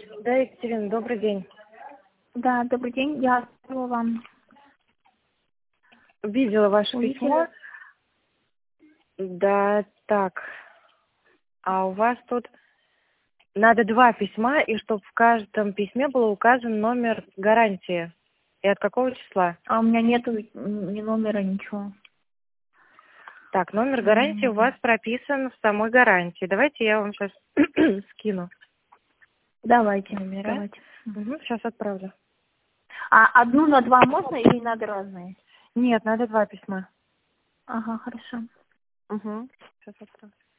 Да, Екатерина, добрый день. Да, добрый день. Я оставила вам. Видела ваше письмо. Да, так. А у вас тут надо 2 письма, и чтобы в каждом письме был указан номер гарантии. И от какого числа? А у меня нету ни номера, ничего. Так, номер гарантии у вас прописан в самой гарантии. Давайте я вам сейчас скину Давайте, номера. давайте. Сейчас отправлю. А одну на 2 можно или надо разные? Нет, надо 2 письма. Ага, хорошо. Сейчас отправлю.